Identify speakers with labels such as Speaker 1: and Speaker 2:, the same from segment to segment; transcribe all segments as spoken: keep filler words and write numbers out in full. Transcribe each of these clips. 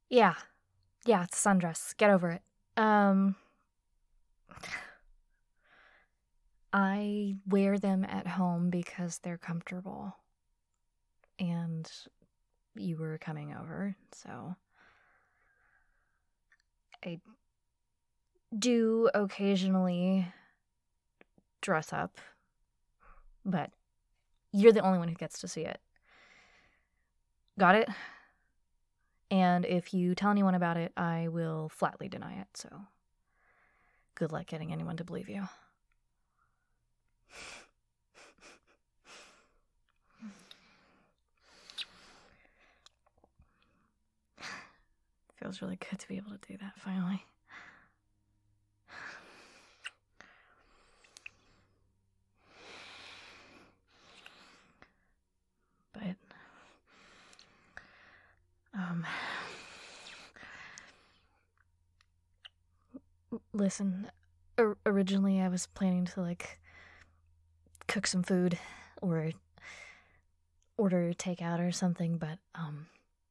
Speaker 1: Yeah. Yeah, it's a sundress. Get over it. Um... I wear them at home because they're comfortable. And you were coming over, so... I do occasionally dress up, but you're the only one who gets to see it. Got it? And if you tell anyone about it, I will flatly deny it, so good luck getting anyone to believe you. Feels really good to be able to do that, finally. But, um... listen, or- originally I was planning to, like, cook some food, or order takeout or something, but, um...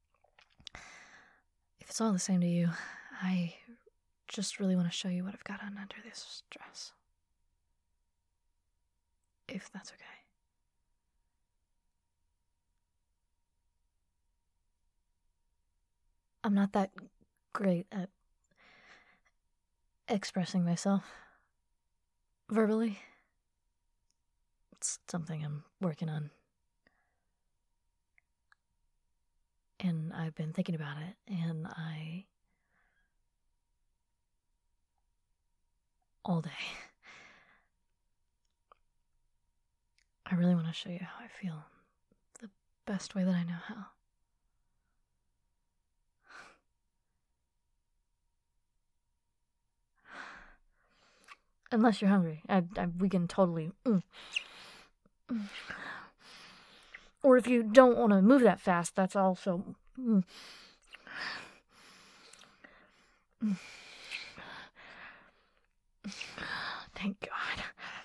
Speaker 1: if it's all the same to you, I just really want to show you what I've got on under this dress. If that's okay. I'm not that great at expressing myself verbally. It's something I'm working on. And I've been thinking about it, and I... all day. I really want to show you how I feel the best way that I know how. Unless you're hungry. I, I, we can totally... Mm. Mm. Or if you don't want to move that fast, that's also... Mm. Mm. Thank God.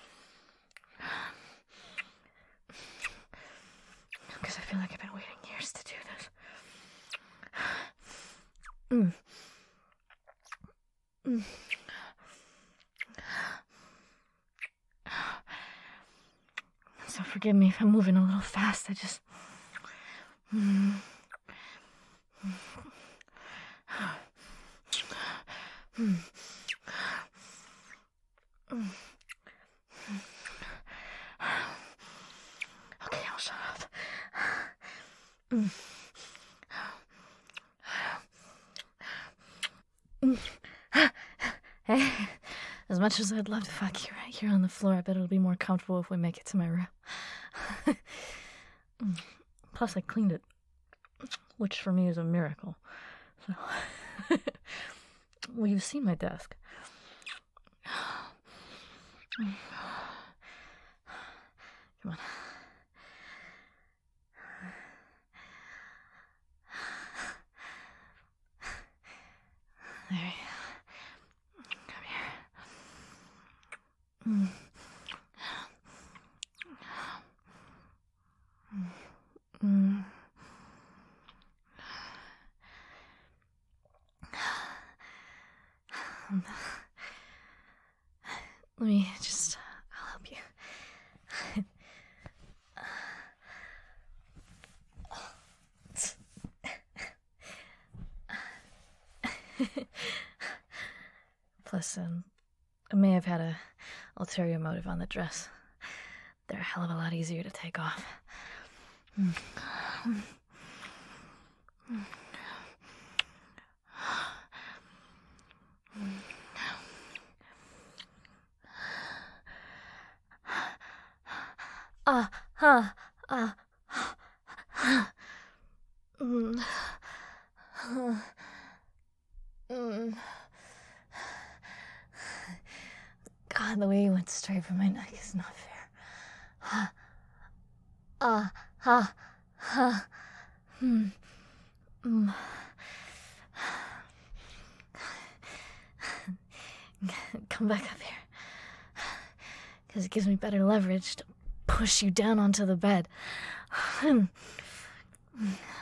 Speaker 1: Because I feel like I've been waiting years to do this. Mm. Mm. So forgive me if I'm moving a little fast. I just... Mm. Mm. Mm. Okay, I'll shut up. Mm. Mm. Hey, as much as I'd love to fuck you right here on the floor, I bet it'll be more comfortable if we make it to my room. Plus, I cleaned it, which for me is a miracle. So, well, you've seen my desk. Come on. There. Come here. Mm. Mm. Um, let me just... I'll help you. Plus, um, I may have had a ulterior motive on the dress. They're a hell of a lot easier to take off. Mm. Mm. Mm. Ah, ha, ah, mm. Mm. God, the way you went straight for my neck is not fair. Ha, ah, ha, ha, hmm, mm. Come back up here. Because it gives me better leverage to push you down onto the bed.